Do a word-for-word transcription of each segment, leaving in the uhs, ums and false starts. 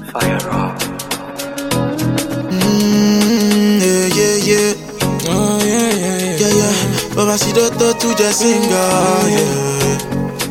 Fire up. Mm, yeah, yeah, yeah. Oh, yeah, yeah, yeah. Yeah, yeah. Baba Sidoto to just sing, yeah.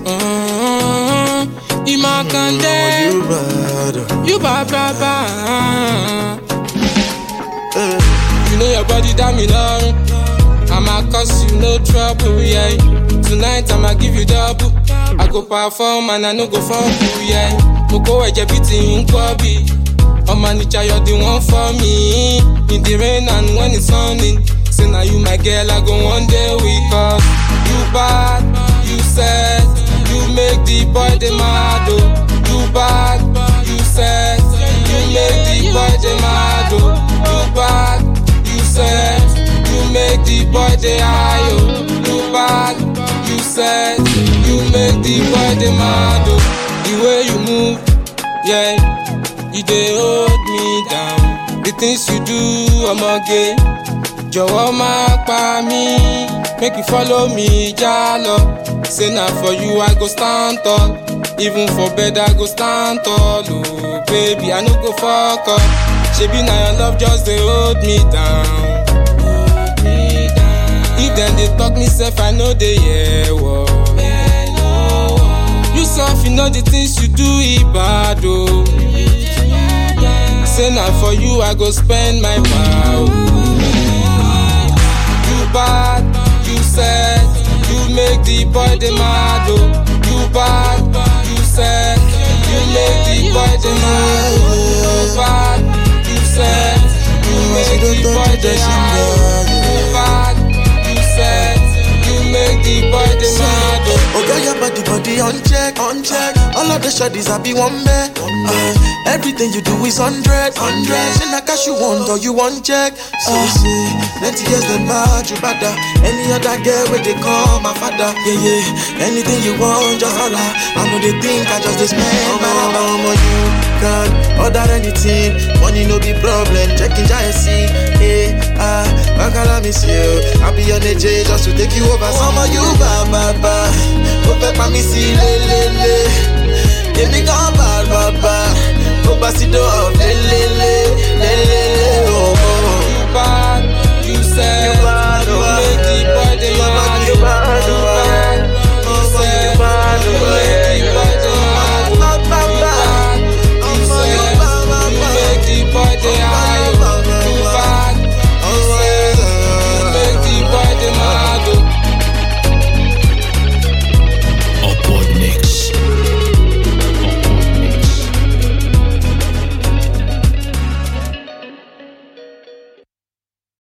Mm, Ima Kande, you bad. you bad, bad, bad. Eh. You know your body that me love. I'ma cause you no trouble, yeah. Tonight I'ma give you double. I go perform and I no go for you, yeah. Moko eje biti in kwabi. Oma nicha you're the one for me. In the rain and when it's sunny. Say now you my girl, I go one day with us. You bad, you said. You make the boy the mad, oh. You bad, you said. You make the boy the mad, oh. You bad, you said. You make the boy the high, oh. You bad, you said. You make the boy the mad, oh. The way you move, yeah. You dey hold me down. The things you do, I'm okay. Jọ̀wọ́ má pa mí, make you follow me, jalo. Say na for you I go stand tall. Even for bed I go stand tall. Oh baby, I no go fuck up. Shebi na your love just dey hold me down. Hold me down. If dem dey talk me sef, I no dey hear word. You sef, you know the things you do, e bad oh. Say na for you I go spend my power. You bad, you said. You make the boy the mad, oh. You bad, you said. You make the boy the mad, oh. You bad, you said. You make the boy the mad, oh. You bad, you said. You make the boy the mad, oh. Oh girl, your body, body on check, on check. All of the shawties I be one man. Uh, everything you do is hundred, hundred. She not cash you want or you want check. So uh, say, ninety years them bad, you better. Any other girl where they call my father. Yeah, yeah. Anything you want, just holla. I know they think I just this man. Oh, mama, you can order anything. Money no be problem. Checking giant see. Hey, ah, I can't miss you. I'll be on the J just to take you over. Mama, you ba ba ba. Go back, me see le le le. Give me go bad, bad, bad.